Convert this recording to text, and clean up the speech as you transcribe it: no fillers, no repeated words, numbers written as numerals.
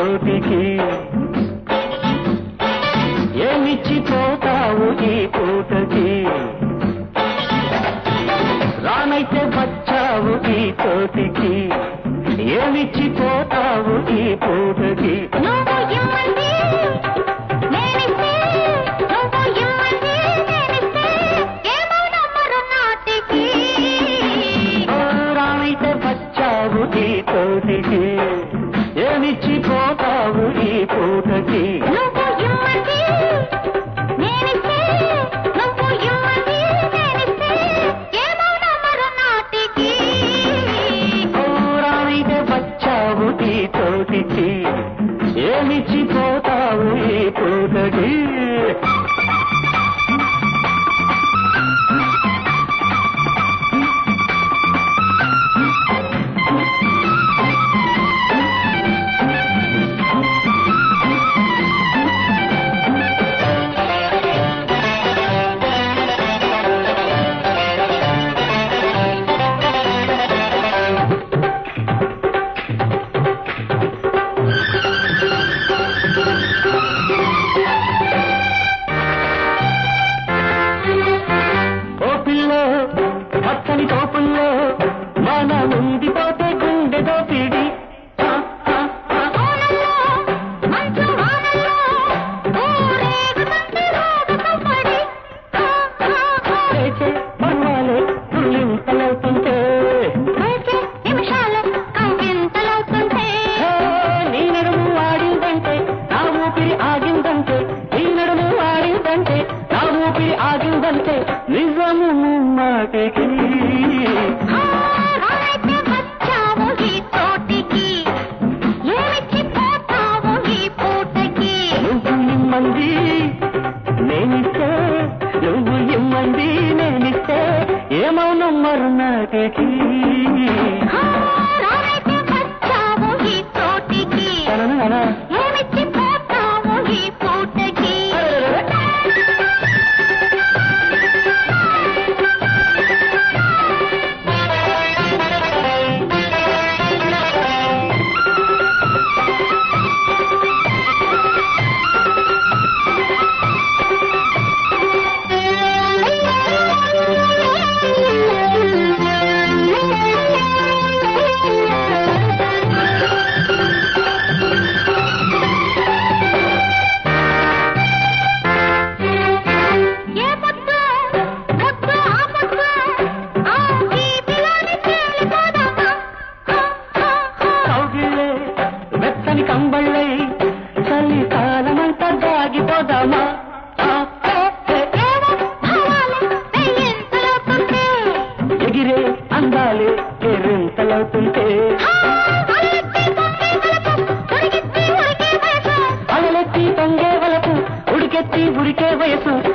చోటికి ఏమిచ్చిపోతావు ఈ పూటకి రానైతే వచ్చావు ఈ చోటికి ఏమిచ్చిపోతావు ఈ పూటకి రానైతే వచ్చావు ఈ చోటికి ఏమిచ్చిపోతావు ఈ పూటకి చోటికి ఏమిచ్చిపోతావు ఈ పూటకి పచ్చని తోపుల్లో మన ఉండిపోతే గుండె దోపిడి పర్వాలే పుల్లింతలవుతుంటే నీ నడుము ఆడిందంటే నా ఊపిరి ఆగిందంటే నీ నడుము ఆడిందంటే నా ఊపిరి ఆగిందంటే నిజము మాటకి నువ్వు ఇమ్మంది నేనిస్తే నువ్వు ఇమ్మంది నేనిస్తే ఏమౌనం మరునాటికి కంబళ్ళై చలికాలమంతా దాగిపోదామా ఎగిరే అందాలే ఎరింతలవుతుంటే అలలెత్తి పొంగే వలపు ఉడికెత్తి ఉరికే వయసు